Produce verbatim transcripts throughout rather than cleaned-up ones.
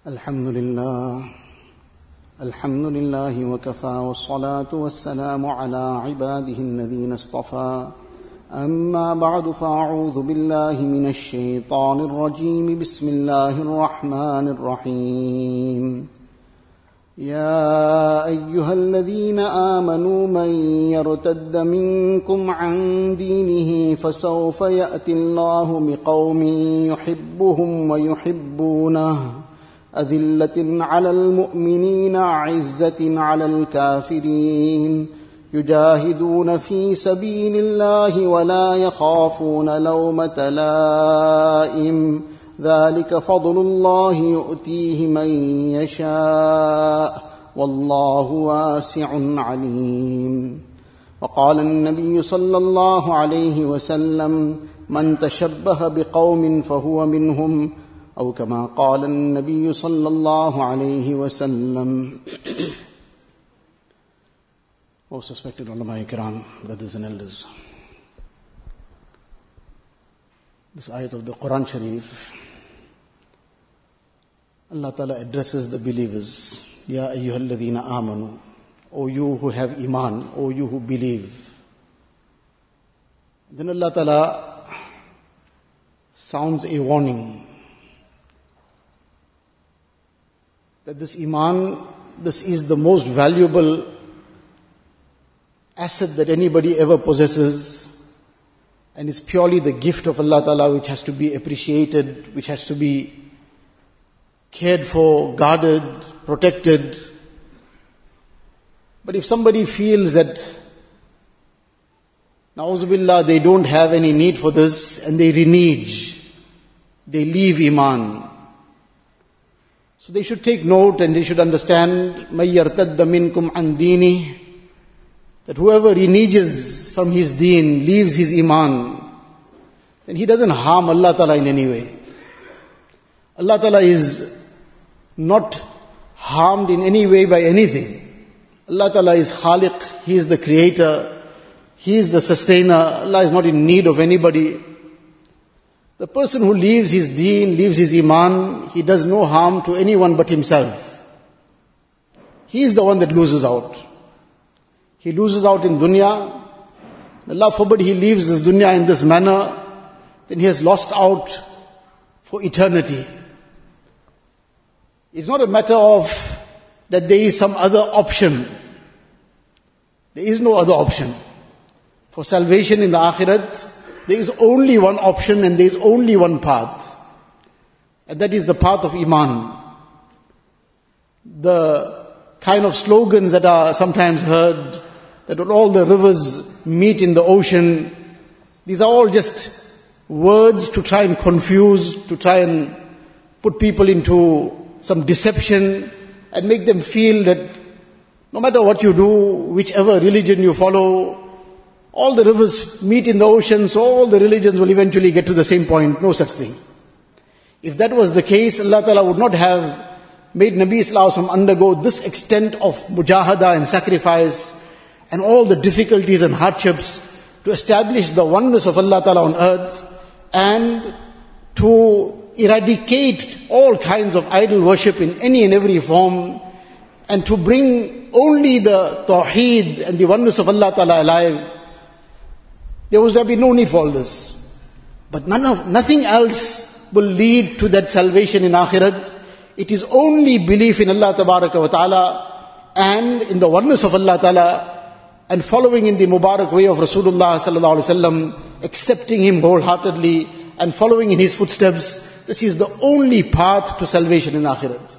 الحمد لله الحمد لله وكفى والصلاة والسلام على عباده الذين اصطفى أما بعد فأعوذ بالله من الشيطان الرجيم بسم الله الرحمن الرحيم يا أيها الذين آمنوا من يرتد منكم عن دينه فسوف يأتي الله بقوم يحبهم ويحبونه أذلة على المؤمنين أعزة على الكافرين يجاهدون في سبيل الله ولا يخافون لومة لائم ذلك فضل الله يؤتيه من يشاء والله واسع عليم. وقال النبي صلى الله عليه وسلم من تشبه بقوم فهو منهم أو كما قال النبي صلى الله عليه وسلم. Most respected ulama ikram, brothers and elders, this ayat of the Quran Sharif, Allah Ta'ala addresses the believers. Ya ayyuhalladhina amanu, O you who have iman, O you who believe. Then Allah Ta'ala sounds a warning that this iman, this is the most valuable asset that anybody ever possesses, and it's purely the gift of Allah Ta'ala which has to be appreciated, which has to be cared for, guarded, protected. But if somebody feels that, na'udhu billah, they don't have any need for this and they renege, they leave iman, so they should take note and they should understand, مَن يَرْتَدَّ مِنْكُمْ عَنْ دِينِهِ, that whoever reneges from his deen, leaves his iman, then he doesn't harm Allah Ta'ala in any way. Allah Ta'ala is not harmed in any way by anything. Allah Ta'ala is Khaliq, He is the creator, He is the sustainer. Allah is not in need of anybody. The person who leaves his deen, leaves his iman, he does no harm to anyone but himself. He is the one that loses out. He loses out in dunya. Allah forbid he leaves this dunya in this manner, then he has lost out for eternity. It's not a matter of that there is some other option. There is no other option. For salvation in the akhirat, there is only one option and there is only one path. And that is the path of iman. The kind of slogans that are sometimes heard, that all the rivers meet in the ocean, these are all just words to try and confuse, to try and put people into some deception and make them feel that no matter what you do, whichever religion you follow, all the rivers meet in the ocean, so all the religions will eventually get to the same point. No such thing. If that was the case, Allah Ta'ala would not have made Nabi Sallallahu Alaihi Wasallam undergo this extent of mujahada and sacrifice and all the difficulties and hardships to establish the oneness of Allah Ta'ala on earth and to eradicate all kinds of idol worship in any and every form and to bring only the tawheed and the oneness of Allah Ta'ala alive. There was there be no need for all this. But none of, nothing else will lead to that salvation in akhirat. It is only belief in Allah Tabaraka wa Ta'ala and in the oneness of Allah Ta'ala and following in the Mubarak way of Rasulullah Sallallahu Alaihi Wasallam, accepting Him wholeheartedly and following in His footsteps. This is the only path to salvation in akhirat.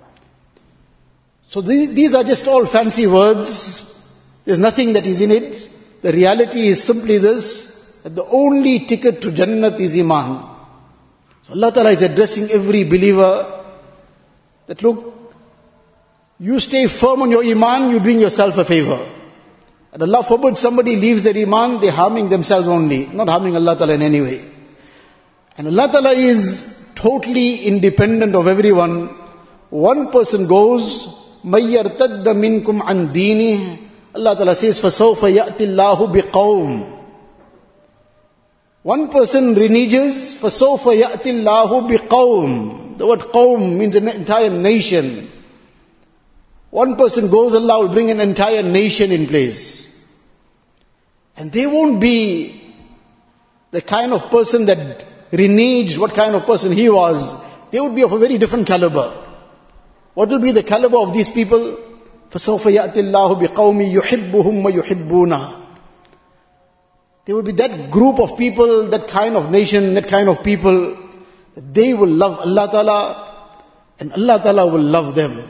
So these, these are just all fancy words. There's nothing that is in it. The reality is simply this, that the only ticket to Jannat is iman. So Allah Ta'ala is addressing every believer that look, you stay firm on your iman, you're doing yourself a favor. And Allah forbid somebody leaves their iman, they're harming themselves only, not harming Allah Ta'ala in any way. And Allah Ta'ala is totally independent of everyone. One person goes, مَن يَرْتَدَّ مِنْكُمْ عَنْ دِينِهِ, Allah Ta'ala says, فَسَوْفَ يَأْتِ اللَّهُ بِقَوْمٍ. One person reneges, فَسَوْفَ يَأْتِ اللَّهُ بِقَوْمٍ. qawm. The word qawm means an entire nation. One person goes, Allah will bring an entire nation in place. And they won't be the kind of person that reneged what kind of person he was. They would be of a very different caliber. What will be the caliber of these people? فَسَوْفَ يَأْتِ اللَّهُ بِقَوْمِ يُحِبُّهُمْ وَيُحِبُّونَ. There will be that group of people, that kind of nation, that kind of people, they will love Allah Ta'ala and Allah Ta'ala will love them.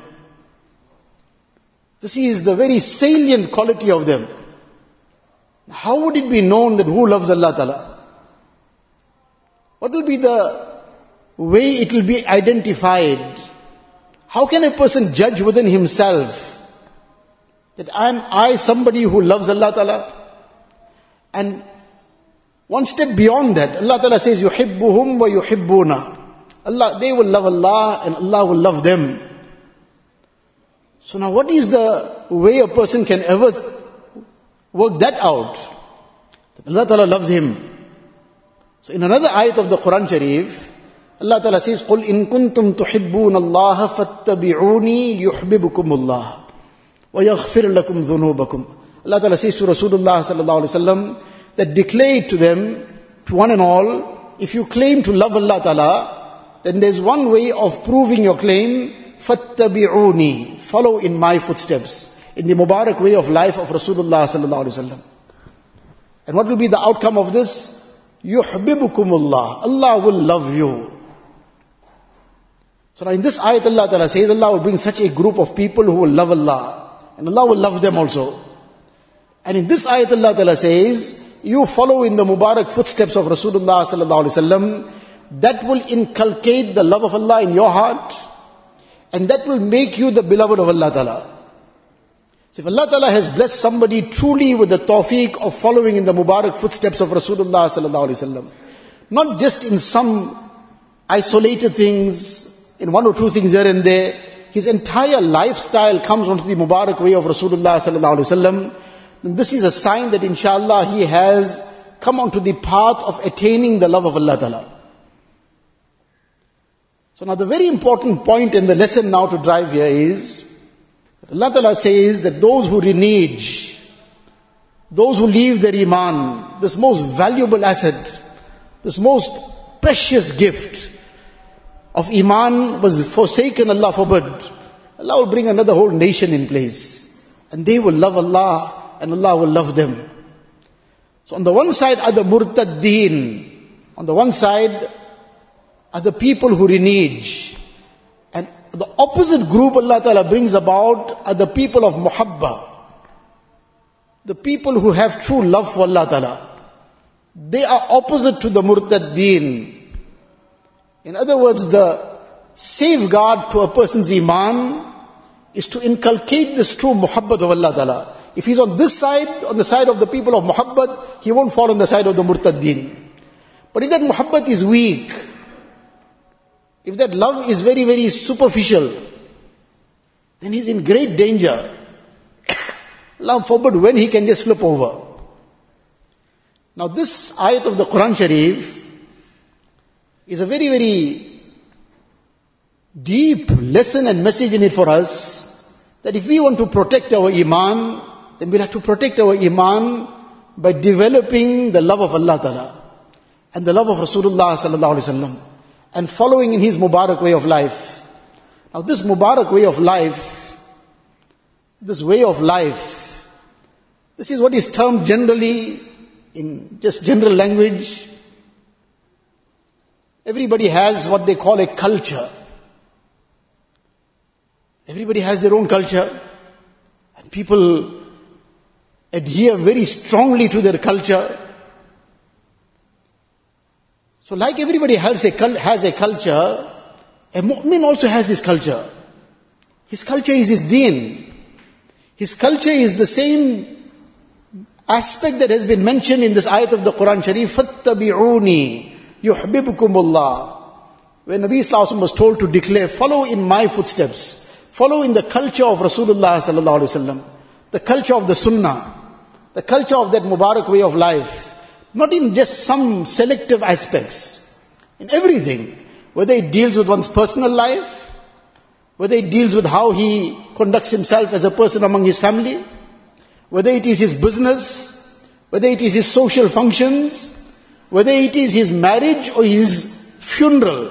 This is the very salient quality of them. How would it be known that who loves Allah Ta'ala? What will be the way it will be identified? How can a person judge within himself that am I somebody who loves Allah Ta'ala? And one step beyond that, Allah Ta'ala says, يُحِبُّهُمْ وَيُحِبُّونَ. Allah, they will love Allah and Allah will love them. So now what is the way a person can ever work that out? That Allah Ta'ala loves him. So in another ayat of the Quran Sharif, Allah Ta'ala says, قُلْ إِن كُنْتُمْ تُحِبُّونَ اللَّهَ فَاتَّبِعُونِي يُحْبِبُكُمُ اللَّهُ وَيَغْفِرْ لَكُمْ ذُنُوبَكُمْ. Allah Ta'ala says to Rasulullah Sallallahu Alaihi Wasallam that declare to them, to one and all, if you claim to love Allah Ta'ala, then there's one way of proving your claim, فَاتَّبِعُونِي, follow in my footsteps, in the Mubarak way of life of Rasulullah Sallallahu Alaihi Wasallam. And what will be the outcome of this? يُحْبِبُكُمُ اللَّهُ, Allah will love you. So now in this ayat Allah Ta'ala says, Allah will bring such a group of people who will love Allah, and Allah will love them also. And in this ayat Allah Ta'ala says, you follow in the Mubarak footsteps of Rasulullah Sallallahu Alaihi Wasallam, that will inculcate the love of Allah in your heart, and that will make you the beloved of Allah Ta'ala. So if Allah Ta'ala has blessed somebody truly with the tawfiq of following in the Mubarak footsteps of Rasulullah Sallallahu Alaihi Wasallam, not just in some isolated things, in one or two things here and there, his entire lifestyle comes onto the Mubarak way of Rasulullah Sallallahu Alaihi Wasallam, then this is a sign that inshallah he has come onto the path of attaining the love of Allah Ta'ala. So now the very important point in the lesson now to drive here is, that Allah Ta'ala says that those who renege, those who leave their iman, this most valuable asset, this most precious gift of iman was forsaken, Allah forbid, Allah will bring another whole nation in place. And they will love Allah and Allah will love them. So on the one side are the murtaddeen. On the one side are the people who renege. And the opposite group Allah Ta'ala brings about are the people of muhabba. The people who have true love for Allah Ta'ala. They are opposite to the murtaddeen. In other words, the safeguard to a person's iman is to inculcate this true muhabbat of Allah Ta'ala. If he's on this side, on the side of the people of muhabbat, he won't fall on the side of the murtaddeen. But if that muhabbat is weak, if that love is very, very superficial, then he's in great danger. Allah forbid when he can just flip over. Now this ayat of the Quran Sharif is a very, very deep lesson and message in it for us, that if we want to protect our iman, then we'll have to protect our iman by developing the love of Allah Ta'ala and the love of Rasulullah Sallallahu Alaihi Wasallam and following in his Mubarak way of life. Now this Mubarak way of life, this way of life, this is what is termed generally, in just general language, everybody has what they call a culture. Everybody has their own culture, and people adhere very strongly to their culture. So like everybody has a, has a culture, a mu'min also has his culture. His culture is his deen. His culture is the same aspect that has been mentioned in this ayat of the Quran Sharif, فَاتَّبِعُونِي يُحْبِبُكُمُ اللَّهُ. When Nabi Sallallahu Alaihi Wasallam was told to declare, follow in my footsteps, follow in the culture of Rasulullah Sallallahu Alaihi Wasallam, the culture of the Sunnah, the culture of that Mubarak way of life, not in just some selective aspects, in everything. whether it deals with one's personal life, whether it deals with how he conducts himself as a person among his family, whether it is his business, whether it is his social functions, whether it is his marriage or his funeral.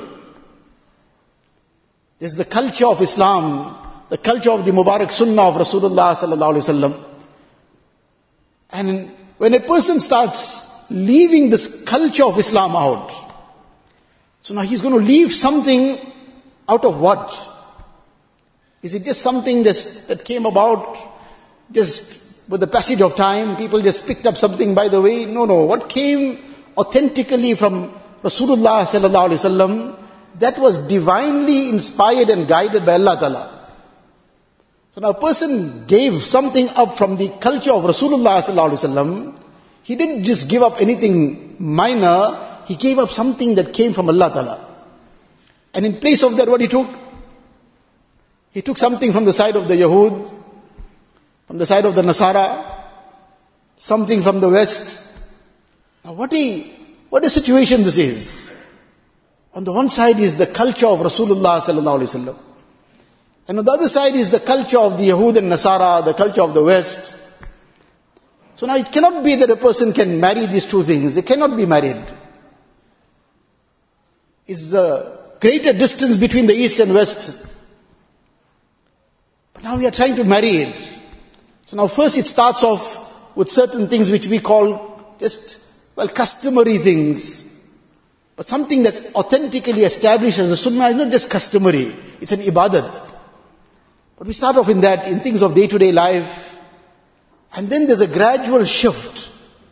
There's the culture of Islam, the culture of the Mubarak Sunnah of Rasulullah sallallahu alaihi wasallam. And when a person starts leaving this culture of Islam out, so now he's going to leave something out of what? Is it just something that's, that came about just with the passage of time? People just picked up something by the way? No, no. What came authentically from Rasulullah sallallahu alaihi wasallam, that was divinely inspired and guided by Allah Ta'ala. So now a person gave something up from the culture of Rasulullah sallallahu alaihi wasallam. He didn't just give up anything minor. He gave up something that came from Allah Ta'ala. And in place of that, what he took? He took something from the side of the Yahud, from the side of the Nasara, something from the West. Now what a, what a situation this is. On the one side is the culture of Rasulullah sallallahu alaihi wasallam. And on the other side is the culture of the Yahud and Nasara, the culture of the West. So now it cannot be that a person can marry these two things. They cannot be married. It's a greater distance between the East and West. But now we are trying to marry it. So now first it starts off with certain things which we call just, well, customary things. But something that's authentically established as a sunnah is not just customary. It's an ibadat. But we start off in that, in things of day-to-day life. And then there's a gradual shift.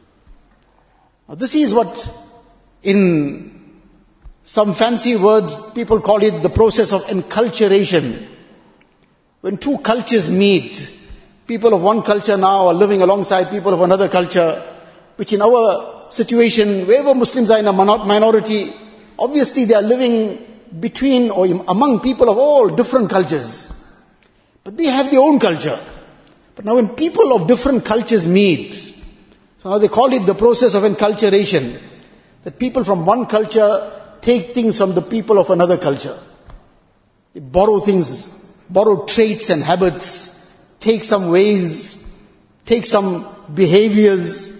Now this is what, in some fancy words, people call it the process of enculturation. When two cultures meet, people of one culture now are living alongside people of another culture, which in our situation, wherever Muslims are in a minority, obviously they are living between or among people of all different cultures. But they have their own culture. But now when people of different cultures meet, so now they call it the process of enculturation. That people from one culture take things from the people of another culture. They borrow things, borrow traits and habits, take some ways, take some behaviors.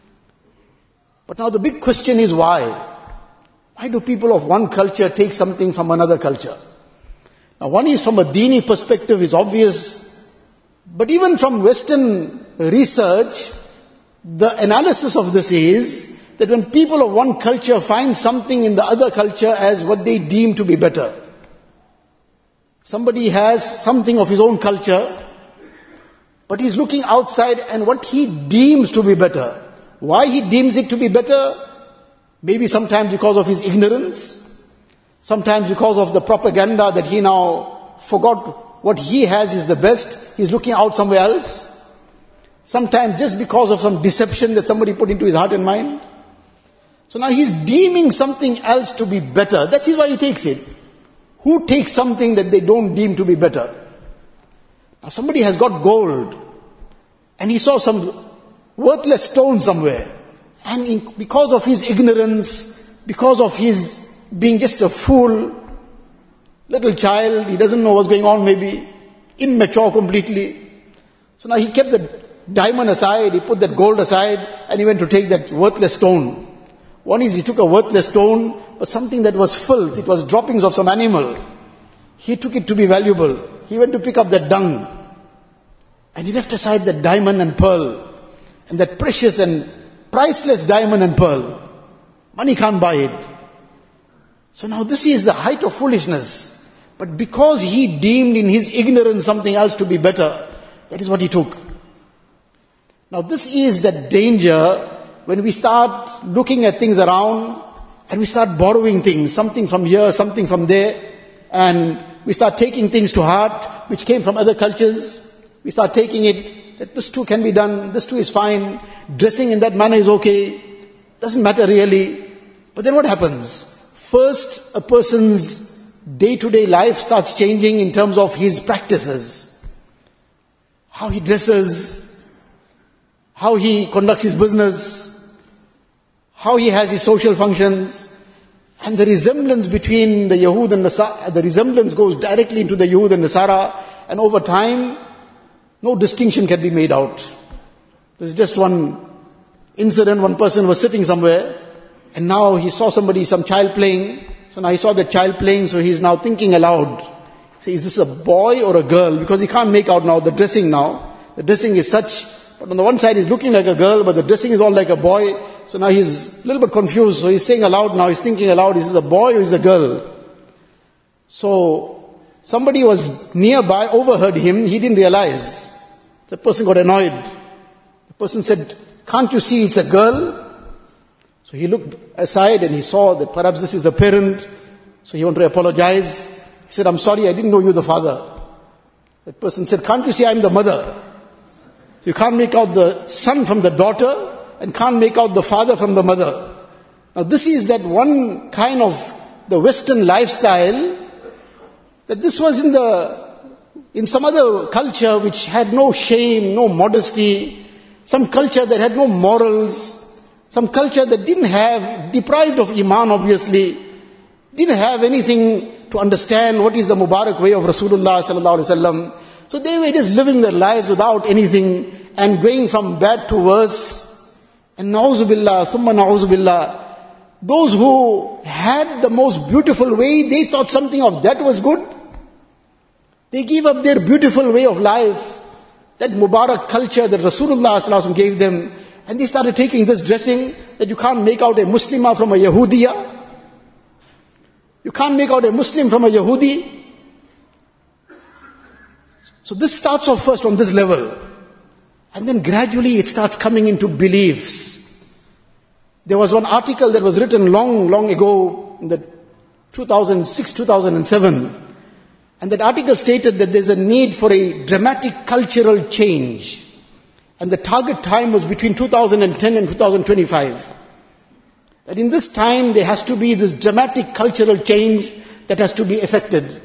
But now the big question is why? Why do people of one culture take something from another culture? Now one is from a Dini perspective is obvious, but even from Western research, the analysis of this is that when people of one culture find something in the other culture as what they deem to be better. Somebody has something of his own culture, but he's looking outside and what he deems to be better. Why he deems it to be better? Maybe sometimes because of his ignorance, sometimes because of the propaganda that he now forgot what he has is the best. He's looking out somewhere else. Sometimes just because of some deception that somebody put into his heart and mind. So now he's deeming something else to be better. That is why he takes it. Who takes something that they don't deem to be better? Now somebody has got gold and he saw some worthless stone somewhere. And in, because of his ignorance, because of his being just a fool, little child, he doesn't know what's going on maybe, immature completely. So now he kept the diamond aside, he put that gold aside, and he went to take that worthless stone. One is he took a worthless stone, but something that was filth, it was droppings of some animal. He took it to be valuable. He went to pick up that dung. And he left aside that diamond and pearl. And that precious and priceless diamond and pearl. Money can't buy it. So now this is the height of foolishness. But because he deemed in his ignorance something else to be better, that is what he took. Now this is the danger when we start looking at things around and we start borrowing things, something from here, something from there, and we start taking things to heart which came from other cultures. We start taking it, that this too can be done, this too is fine, dressing in that manner is okay, doesn't matter really. But then what happens? First, a person's day-to-day life starts changing in terms of his practices. How he dresses, how he conducts his business, how he has his social functions. And the resemblance between the Yahud and Nasara, the resemblance goes directly into the Yahud and Nasara, and over time, no distinction can be made out. There's just one incident, one person was sitting somewhere, and now he saw somebody, some child playing, so now he saw the child playing, so he's now thinking aloud. He says, is this a boy or a girl? Because he can't make out now the dressing now. The dressing is such, but on the one side he's looking like a girl, but the dressing is all like a boy. So now he's a little bit confused. So he's saying aloud now, he's thinking aloud, is this a boy or is this a girl? So somebody was nearby, overheard him, he didn't realize. The person got annoyed. The person said, can't you see it's a girl? So he looked aside and he saw that perhaps this is the parent. So he wanted to apologize. He said, I'm sorry, I didn't know you the father. That person said, can't you see I'm the mother? So you can't make out the son from the daughter and can't make out the father from the mother. Now this is that one kind of the Western lifestyle, that this was in the, in some other culture which had no shame, no modesty, some culture that had no morals, some culture that didn't have, deprived of Iman obviously, didn't have anything to understand what is the Mubarak way of Rasulullah sallallahu alaihi wasallam. So they were just living their lives without anything and going from bad to worse. And na'uzu billah, summa na'uzu billah, those who had the most beautiful way, they thought something of that was good. They gave up their beautiful way of life, that Mubarak culture that Rasulullah sallallahu alaihi wasallam gave them, and they started taking this dressing that you can't make out a Muslimah from a Yahudiya. You can't make out a Muslim from a Yahudi. So this starts off first on this level. And then gradually it starts coming into beliefs. There was one article that was written long, long ago, in the two thousand six, two thousand seven. And that article stated that there's a need for a dramatic cultural change. And the target time was between two thousand ten and two thousand twenty-five. That in this time there has to be this dramatic cultural change that has to be effected.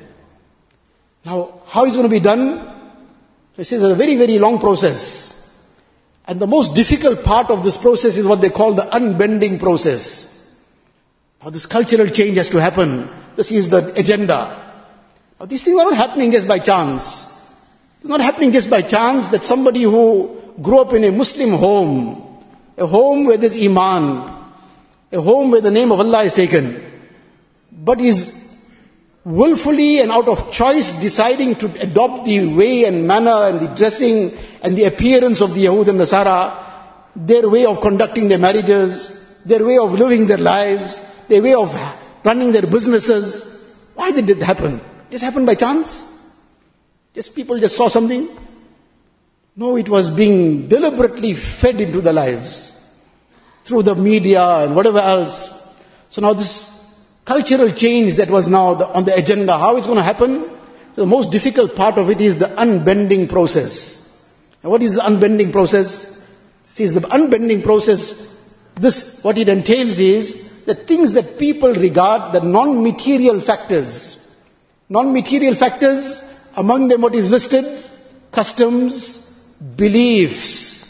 Now, how is it going to be done? So it says it's a very, very long process. And the most difficult part of this process is what they call the unbending process. Now this cultural change has to happen. This is the agenda. Now these things are not happening just by chance. It's not happening just by chance that somebody who grew up in a Muslim home, a home where there's Iman, a home where the name of Allah is taken, but is willfully and out of choice deciding to adopt the way and manner and the dressing and the appearance of the Yahud and Nasara, their way of conducting their marriages, their way of living their lives, their way of running their businesses. Why did it happen? Just happened by chance? Just people just saw something? No, it was being deliberately fed into the lives through the media and whatever else. So now this cultural change that was now the, on the agenda, how it's going to happen? So the most difficult part of it is the unbending process. And what is the unbending process? See, the unbending process, this, what it entails is the things that people regard, the non-material factors. Non-material factors, among them what is listed? Customs, beliefs.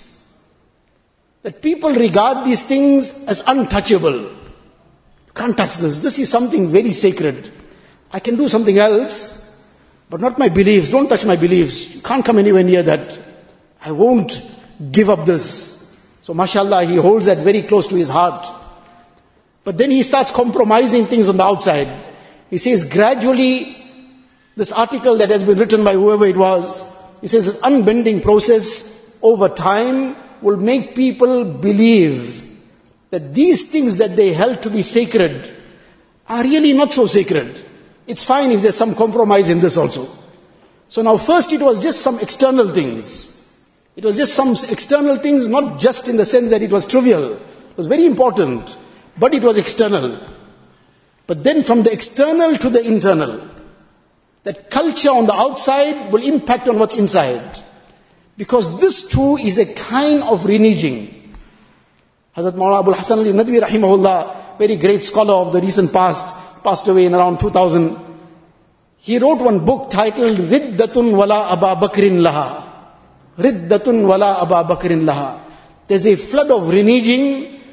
That people regard these things as untouchable. You can't touch this. This is something very sacred. I can do something else, but not my beliefs. Don't touch my beliefs. You can't come anywhere near that. I won't give up this. So mashallah, he holds that very close to his heart. But then he starts compromising things on the outside. He says gradually, this article that has been written by whoever it was, he says this unbending process over time will make people believe that these things that they held to be sacred are really not so sacred. It's fine if there's some compromise in this also. So now first it was just some external things. It was just some external things, not just in the sense that it was trivial. It was very important, but it was external. But then from the external to the internal, that culture on the outside will impact on what's inside. Because this too is a kind of reneging. Hazrat Maulana Abul Hasan Ali Nadwi rahimahullah, very great scholar of the recent past, passed away in around two thousand. He wrote one book titled Riddatun Wala Aba Bakrin Laha. Riddatun Wala Aba Bakrin Laha. There's a flood of reneging,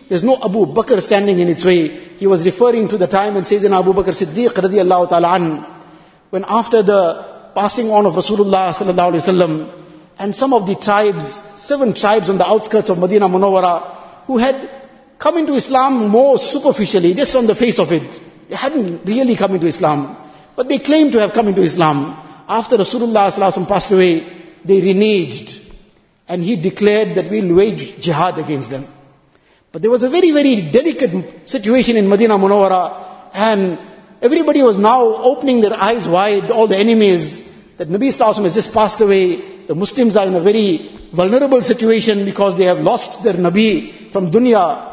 there's no Abu Bakr standing in its way. He was referring to the time when Sayyidina Abu Bakr Siddiq radiyallahu ta'ala an, when after the passing on of Rasulullah sallallahu alayhi wasallam, and some of the tribes, seven tribes on the outskirts of Medina Munawwara, who had come into Islam more superficially, just on the face of it. They hadn't really come into Islam, but they claimed to have come into Islam. After Rasulullah sallallahu alaihi wasallam passed away, they reneged, and he declared that we'll wage jihad against them. But there was a very, very delicate situation in Medina Munawwara, and everybody was now opening their eyes wide, all the enemies, that Nabi sallallahu alaihi wasallam has just passed away. The Muslims are in a very vulnerable situation because they have lost their Nabi from dunya.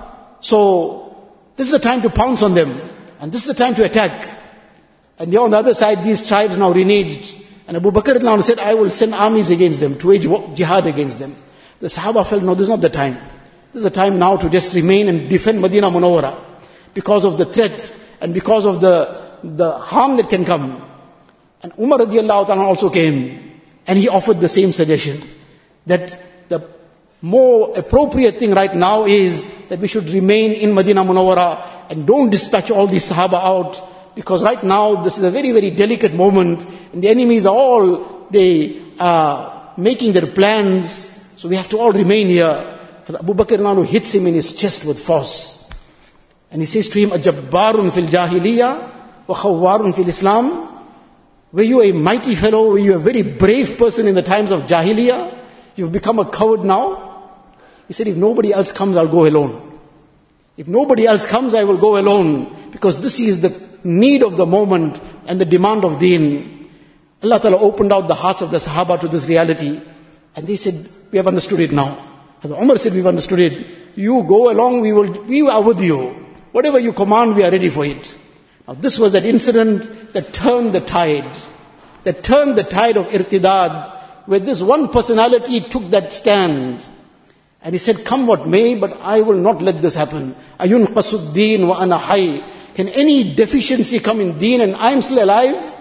So, this is the time to pounce on them. And this is the time to attack. And here on the other side, these tribes now reneged. And Abu Bakr now said, I will send armies against them, to wage jihad against them. The Sahaba felt, no, this is not the time. This is the time now to just remain and defend Medina Munawwara, because of the threat and because of the, the harm that can come. And Umar radiallahu ta'ala also came, and he offered the same suggestion, that the more appropriate thing right now is that we should remain in Medina Munawwara and don't dispatch all these Sahaba out, because right now this is a very, very delicate moment, and the enemies are all, they are making their plans, so we have to all remain here. Abu Bakr now hits him in his chest with force, and he says to him, Ajabbarun fil jahiliyyah wa khawwarun fil Islam. Were you a mighty fellow? Were you a very brave person in the times of Jahiliyyah? You've become a coward now? He said, if nobody else comes, I'll go alone. If nobody else comes, I will go alone. Because this is the need of the moment and the demand of deen. Allah Ta'ala opened out the hearts of the Sahaba to this reality. And they said, we have understood it now. As Umar said, we've understood it. You go along, we will, we are with you. Whatever you command, we are ready for it. Now this was that incident that turned the tide, that turned the tide of irtidad, where this one personality took that stand. And he said, come what may, but I will not let this happen. Ayun qasud deen wa ana hay. Can any deficiency come in deen and I am still alive?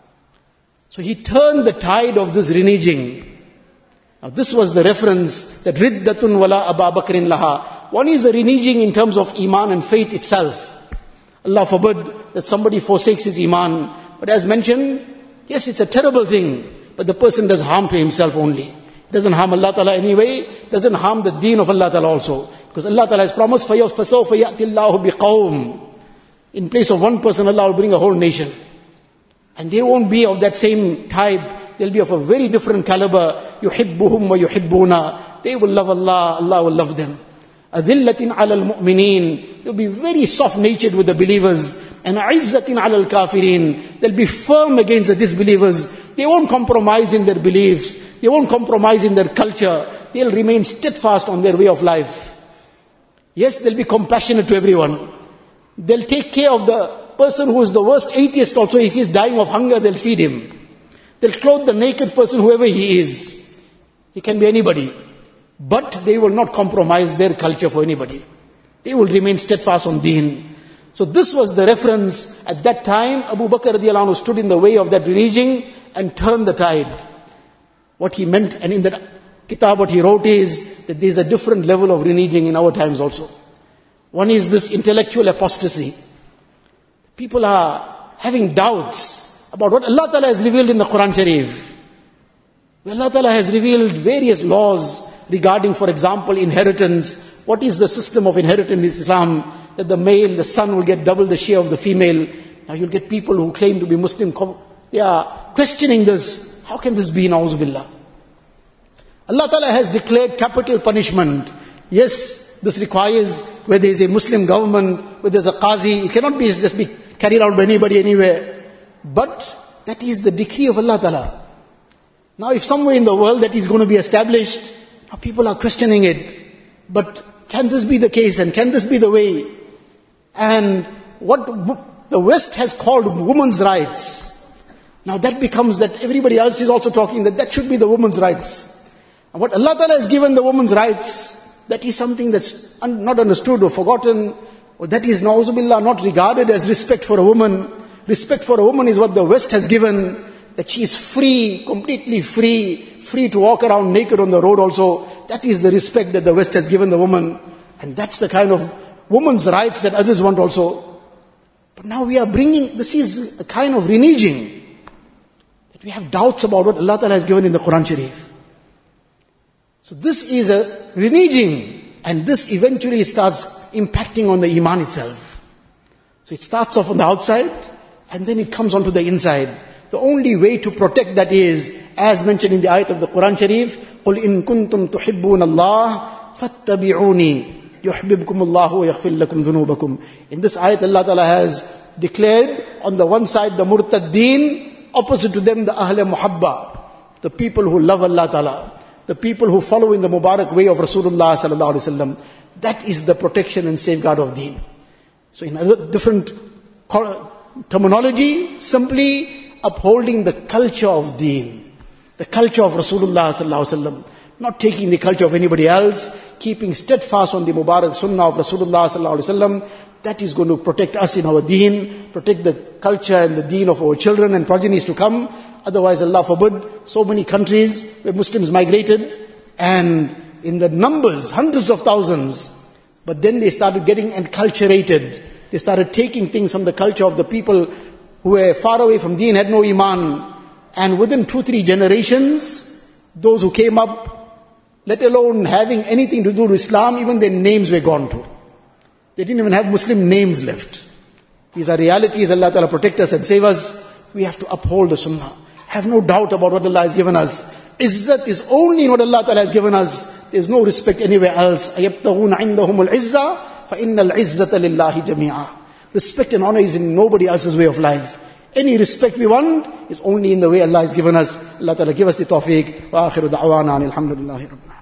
So he turned the tide of this reneging. Now this was the reference that riddatun wala Aba Bakrin laha. One is the reneging in terms of iman and faith itself. Allah forbid that somebody forsakes his iman. But as mentioned, yes, it's a terrible thing, but the person does harm to himself only. It doesn't harm Allah Ta'ala anyway, doesn't harm the deen of Allah Ta'ala also. Because Allah Ta'ala has promised, فَسَوْفَ يَأْتِ اللَّهُ بِقَوْمٍ. In place of one person, Allah will bring a whole nation. And they won't be of that same type. They'll be of a very different caliber. يُحِبُّهُمْ وَيُحِبُّونَ. They will love Allah, Allah will love them. أَذِلَّةٍ عَلَى الْمُؤْمِنِينَ. They'll be very soft-natured with the believers. And عِزَّةٍ عَلَى الْكَافِرِينَ. They'll be firm against the disbelievers. They won't compromise in their beliefs. They won't compromise in their culture. They'll remain steadfast on their way of life. Yes, they'll be compassionate to everyone. They'll take care of the person who is the worst atheist also. If he's dying of hunger, they'll feed him. They'll clothe the naked person, whoever he is. He can be anybody. But they will not compromise their culture for anybody. They will remain steadfast on deen. So this was the reference. At that time, Abu Bakr radiallahu anhu stood in the way of that reneging and turned the tide. What he meant, and in that kitab what he wrote is that there is a different level of reneging in our times also. One is this intellectual apostasy. People are having doubts about what Allah Ta'ala has revealed in the Quran Sharif. Allah Ta'ala has revealed various laws regarding, for example, inheritance. What is the system of inheritance in Islam? That the male, the son will get double the share of the female. Now you'll get people who claim to be Muslim, they are questioning this. How can this be? Na'udhu billah. Allah Ta'ala has declared capital punishment. Yes, this requires where there is a Muslim government, where there is a qazi. It cannot be just be carried out by anybody anywhere. But that is the decree of Allah Ta'ala. Now if somewhere in the world that is going to be established, now people are questioning it. But can this be the case, and can this be the way? And what the West has called women's rights, now that becomes that everybody else is also talking that that should be the woman's rights. And what Allah Ta'ala has given the woman's rights, that is something that's un- not understood or forgotten, or that is, na'udhu billah, not regarded as respect for a woman. Respect for a woman is what the West has given, that she is free, completely free, free to walk around naked on the road also. That is the respect that the West has given the woman. And that's the kind of women's rights that others want also. But now we are bringing, this is a kind of reneging. That we have doubts about what Allah Ta'ala has given in the Quran Sharif. So this is a reneging, and this eventually starts impacting on the iman itself. So it starts off on the outside, and then it comes onto the inside. The only way to protect that is, as mentioned in the ayat of the Quran Sharif, قُلْ إِن كُنْتُمْ تُحِبُّونَ اللَّهِ فَاتَّبِعُونِي يُحْبِبْكُمُ اللَّهُ وَيَغْفِرْ لَكُمْ ذُنُوبَكُمْ. In this ayat, Allah Ta'ala has declared, on the one side the murtaddeen, opposite to them the ahle muhabba, the people who love Allah Ta'ala, the people who follow in the Mubarak way of Rasulullah Sallallahu Alaihi Wasallam. That is the protection and safeguard of deen. So in other different terminology, simply upholding the culture of deen, the culture of Rasulullah Sallallahu Alaihi Wasallam, not taking the culture of anybody else, keeping steadfast on the Mubarak Sunnah of Rasulullah Sallallahu Alaihi Wasallam. That is going to protect us in our deen, protect the culture and the deen of our children and progenies to come. Otherwise, Allah forbid, so many countries where Muslims migrated, and in the numbers, hundreds of thousands, but then they started getting enculturated. They started taking things from the culture of the people who were far away from deen, had no iman. And within two, three generations, those who came up, let alone having anything to do with Islam, even their names were gone too. They didn't even have Muslim names left. These are realities. Allah Ta'ala protect us and save us. We have to uphold the Sunnah. Have no doubt about what Allah has given us. Izzat is only in what Allah Ta'ala has given us. There is no respect anywhere else. أَيَبْتَغُونَ عِنْدَهُمُ الْعِزَّةِ فَإِنَّ الْعِزَّةَ لِلَّهِ جَمِيعًا. Respect and honor is in nobody else's way of life. Any respect we want is only in the way Allah has given us. Allah Ta'ala give us the tawfiq. Wa akhiru da'wana alhamdulillahi rabbil alamin.